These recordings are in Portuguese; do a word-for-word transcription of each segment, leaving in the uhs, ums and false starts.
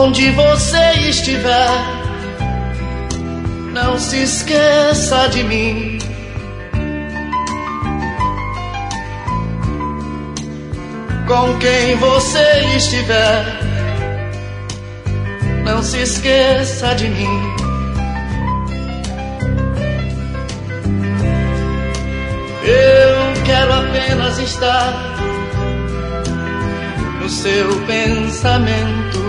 Onde você estiver, não se esqueça de mim. Com quem você estiver, não se esqueça de mim. Eu quero apenas estar no seu pensamento.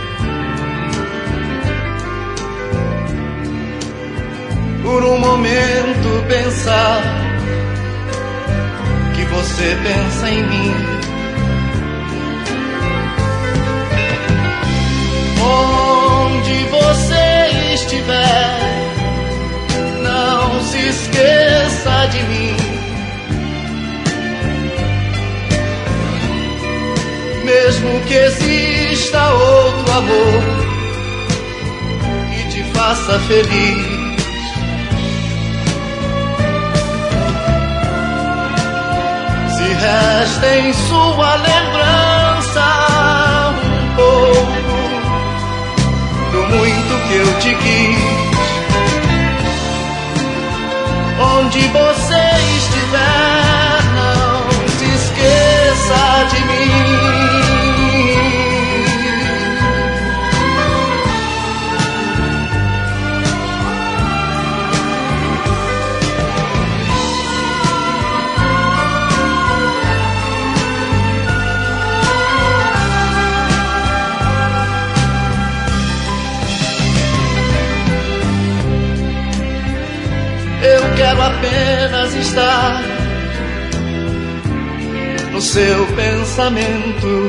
Por um momento pensar que você pensa em mim. Onde você estiver, não se esqueça de mim. Mesmo que exista outro amor que te faça feliz, se resta em sua lembrança um pouco do muito que eu te quis. Onde você estiver, não se esqueça de mim. Eu quero apenas estar no seu pensamento.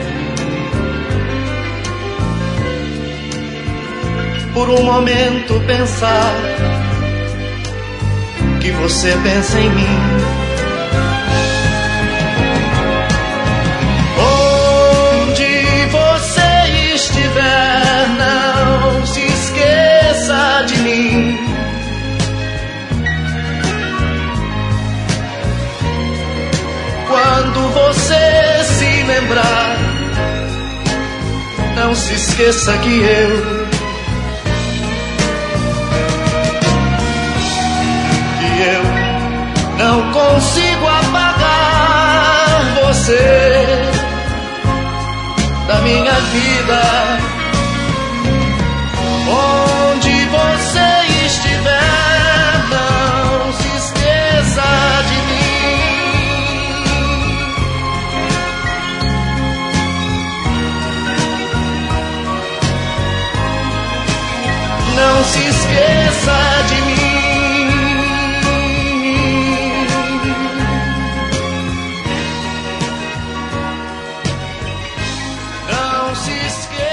Por um momento pensar que você pensa em mim. Onde você estiver, não se esqueça de mim. Quando você se lembrar, não se esqueça que eu Que eu não consigo apagar você da minha vida. Onde você estiver, não se esqueça de mim. Não se esqueça de mim. Não se esqueça.